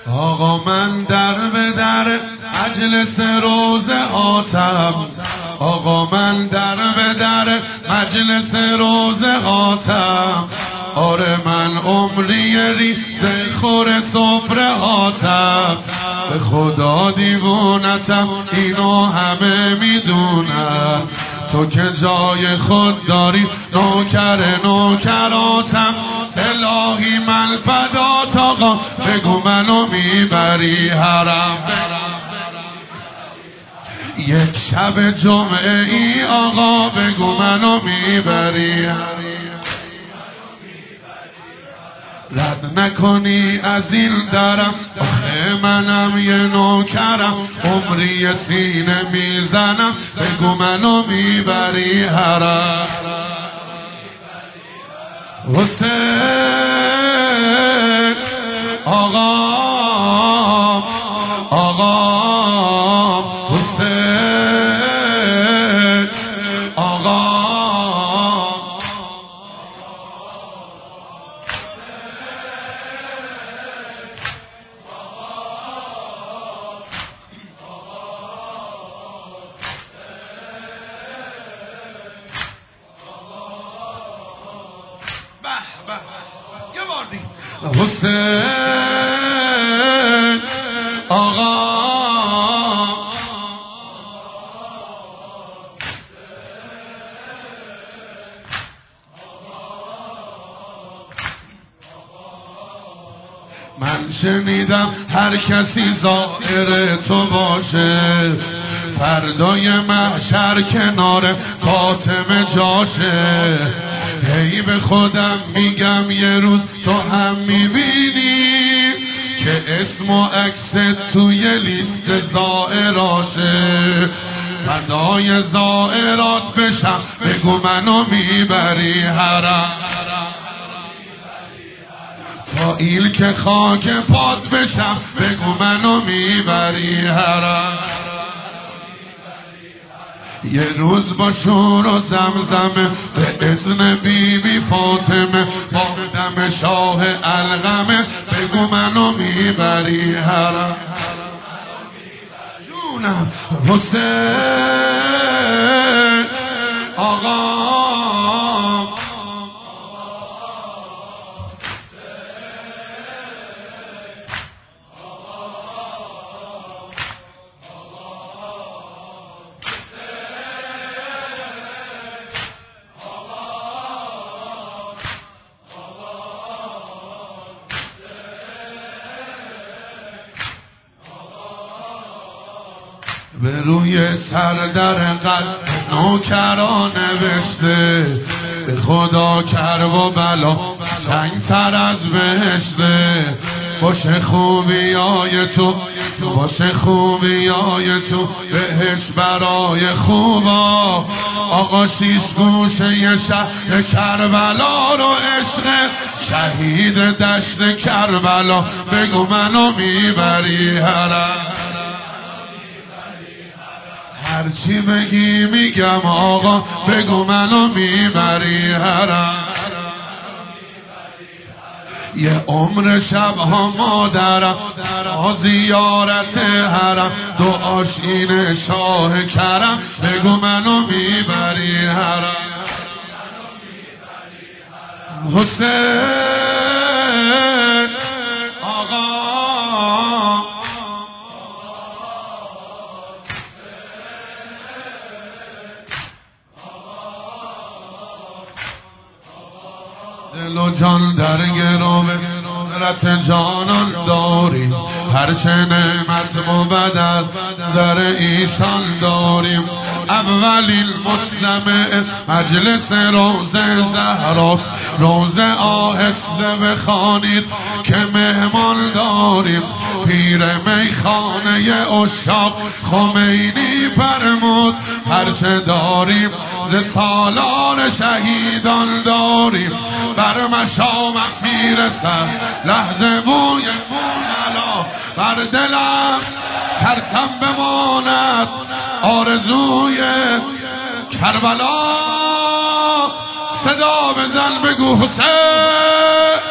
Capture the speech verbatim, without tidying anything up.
آقا من در به در مجلس روز آتم، آقا من در به در مجلس روز آتم، آره من عمری ریزه خور سفره آتم، به خدا دیوونتم اینو همه میدونن، تو که جای خود داری نوکر نوکراتم، الهی من فدات آقا بگو منو میبری حرم، یک شب جمعه ای آقا بگو منو میبری، رد نکنی از این درم، آخه منم یه نوکرم، عمری سینه میزنم بگو منو میبری حرم. حسین آقا آقا حسین آقا حسین آقا من شنیدم هر کسی زائر تو باشه، فردای محشر کنار فاطمه جاشه، هی به خودم میگم یه روز تو هم میبینی که اسم و عکس توی لیست زائراشه، فدای زائرات بشم بگو منو میبری حرم، تا ایل که خاک پات بشم بگو منو میبری حرم، یه روز با شور و زمزمه به اذن بی بی فاطمه با دم شاه القمه بگو منو میبری حرم، جونم حسین آقا به روی سر در قلب نوکران نوشته، به خدا کرب و بلا سنگتر از بهشته، باشه خوبیای تو باشه خوبیای تو بهش برای خوبا، آقا شیش گوشه شهر کربلا رو عشق شهید دشت کربلا بگو منو میبری حرم، هرچی بگی میگم آقا بگو منو میبری حرم، یه عمر شبها مادرم با زیارت حرم، دعاش این شاه کرم بگو منو میبری حرم، حسین آقا دل و جان در گروه رت جانان داریم، هرچه نعمت بود از در ایشان داریم، اولین مسلم مجلس روز زهراست، روز آهسته بخوانید که مهمان داریم، پیر میخانه عشاق خمینی فرمود هرچه داریم ز سالار شهیدان داریم، بر مشامم میرسد لحظه بوی فونلا، بر دلم ترسم بماند آرزوی کربلا، صدا بزن بگو حسین